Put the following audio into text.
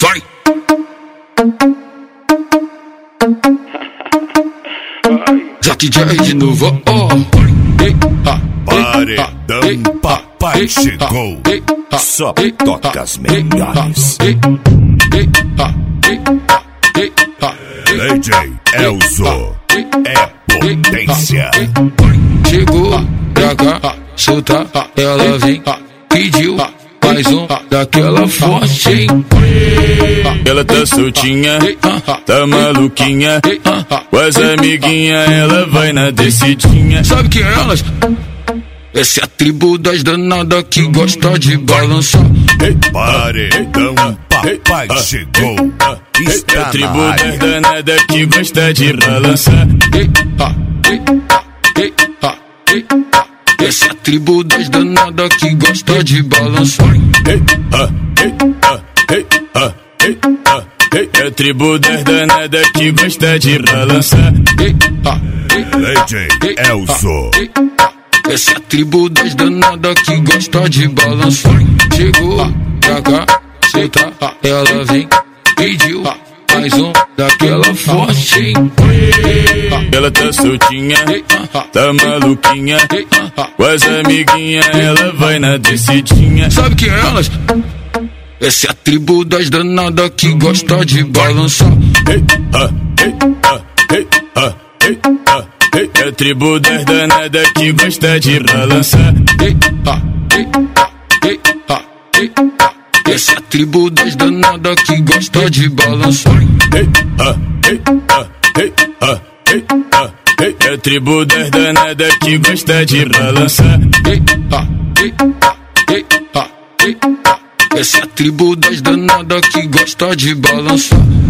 Vai! Zack J de novo, ó. Paredão papai chegou, só toca as melhores. DJ Elzo é potência. Chegou pra cá, solta, ela vem, pediu mais um daquela forte, hein? Ela tá soltinha, tá maluquinha, com as amiguinhas ela vai na descidinha. Sabe quem é elas? Essa é a tribo das danadas que gosta de balançar. Paredão papai chegou, É está a tribo na das área. danadas que gosta de balançar. Essa é a tribo das danadas que gosta de balançar. É a tribo das danadas que gosta de balançar. DJ Elzo. Essa é a tribo das danadas que gosta de balançar. Chegou pra cá, solta, ela vem, pediu mais um daquela forte, hein? Ela tá soltinha, tá maluquinha, com as amiguinhas ela vai na descidinha. Sabe quem é elas? Essa é a tribo das danadas que gosta de balançar. É a tribo das danadas que gosta de balançar. Essa é a tribo das danadas que gosta de balançar. É a tribo das danadas que gosta de balançar. Essa é a tribo das danadas que gosta de balançar.